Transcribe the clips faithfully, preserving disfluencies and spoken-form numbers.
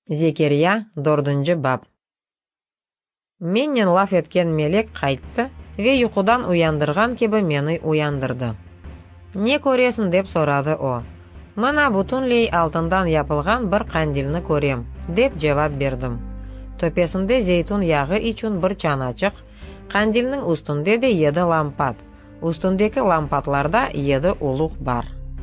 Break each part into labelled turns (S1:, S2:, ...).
S1: Зекерия дордынчы бап. Менен лаф эткен мелек қайтты ве ұйқудан уяндырған кебі мені уяндырды. Не көресін деп сорады о. Мына бүтүнлей алтындан япылған бір қандилны көрем, деп жауап бердім. Төпесінде зейтун яғы için бір чаначық, қандилнің үстінде де еді лампат. Үстіндегі лампатларда еді улуқ бар.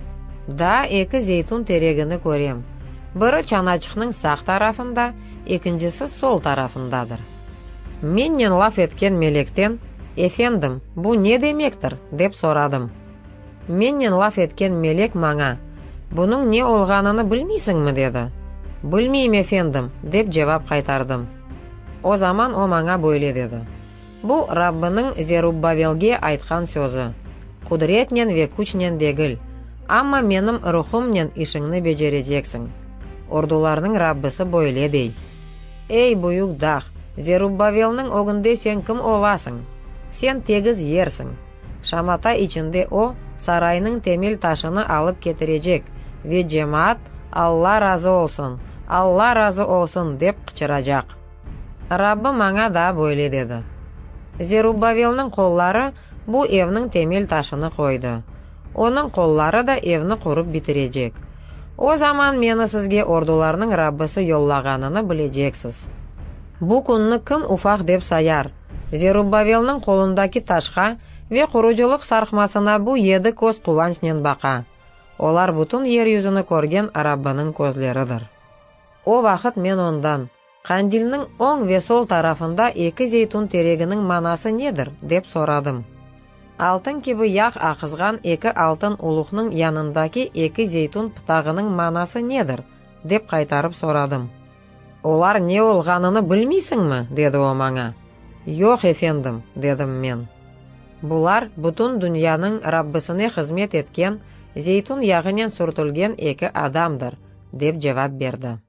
S1: Да екі зейтун терегіні көрем. Бірі чаначықның сақ тарафында, екіншісі сол тарафындаdır. Менен лаф еткен мелектен, «Efendim, bu не демектір?» деп сорадым. Менен лаф еткен мелек маңа, «Бұның не олғаныны білмейсің ме?» деді. «Білмейм, efendim» деп жауап қайтардым. О заман о маңа бөйле деді. Бұл Раббының Зеруббавелге айтқан сөзі. Құдіретнен ве күчнен дегіл, амма менің рухымнен ішіңні бежережексің. Ордуларның Раббысы бөйле дей. Эй, бұйық дақ, Зеруббавелнің оғынде сен кім оласың? Сен тегіз ерсің. Шамата içinde о сарайның темел ташыны алып кетірежек, ве жемаат «Алла разы олсын, Алла разы олсын» деп қычырajak. Раббы маңа да бөйле деді. Зеруббавелнің қоллары бұл евнің темел ташыны қойды. Оның қоллары да евні құрып бітірежек. О заман мені сізге ордуларның Раббысы йоллағаныны білежексіз. Бұл күнні кім уфақ деп саяр? Зеруббавелнің қолындаки ташқа ве құручылық сарқмасына бұл еді көз қуанчнен бақа. Олар бүтін ер yüzіні көрген Раббының көзлерідір. О вақыт мен ондан, қандилнің оң ве сол тарафында екі зейтун терегінің манасы недір деп сорадым. Алтын кебі яқ ақызған екі алтын улухның янындаки екі зейтун пытағының манасы недір деп қайтарып сорадым. Олар не олғаныны білмейсің ме? Деді о маңа. Йоқ, efendim, дедім мен. Бұлар бүтін дүнияның Раббысыне қызмет еткен зейтун яғынен сүртілген екі адамдыр, деп жауап берді.